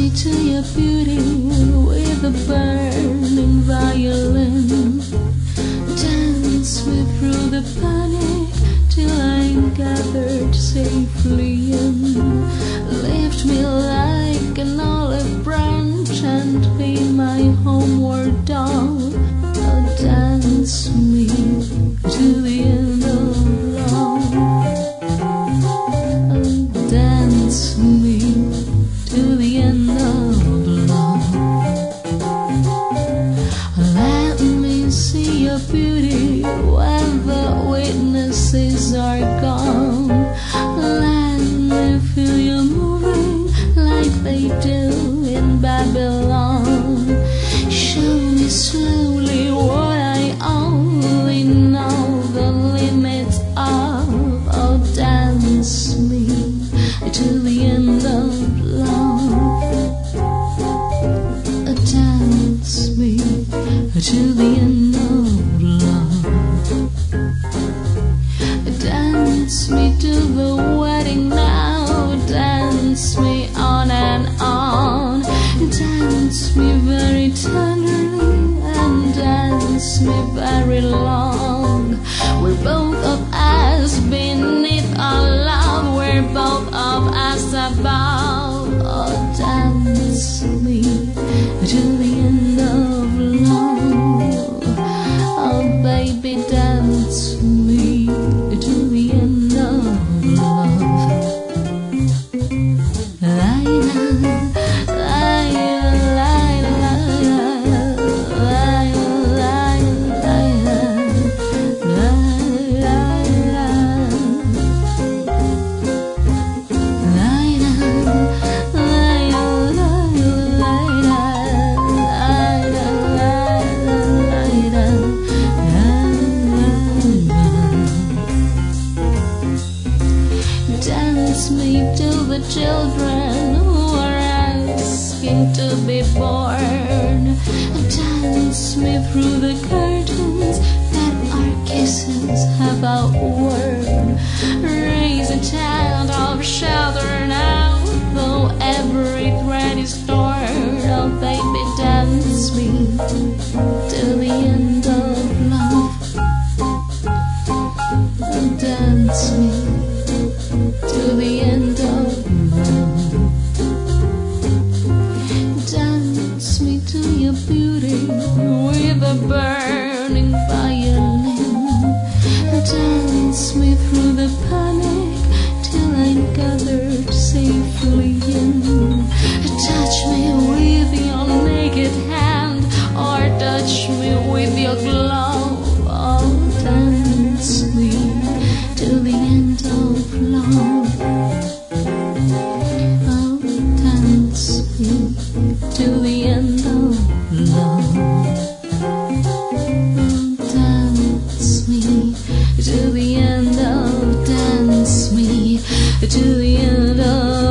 me to your beauty with a burning violin. Dance me through the panic till I'm gathered safely in. Lift me like an olive branch and be my homeward dawn. Oh, dance me to the end of love. Oh, dance me to the end of love. Let me see your beauty when the witnesses are gone. Let me feel you moving like they do in Babylon. Show me slowly what I only know the limits of. Oh, dance me to the end of love. Dance me to the end of love. Dance me to the wedding now. Dance me on and on. Dance me very tenderly and dance me very long. We're both of us beneath our love. We're both of us above. Oh, dance me to the end of love. Oh, baby, dance me to the end of love. Dance me to the children who are asking to be born. Dance me through the curtains that our kisses have outworn. Raise a child of shelter now, though every thread is torn. Oh, baby, dance me to the end of love. Oh, dance me to the end of love. Dance me to your beauty with a burning violin. Dance me through the panic till I'm gathered safely in. Touch me with your naked hand or touch me with your glove. Oh, dance me to the end of love. Oh, dance me to the end of love. Oh, dance me to the end of, dance me to the end of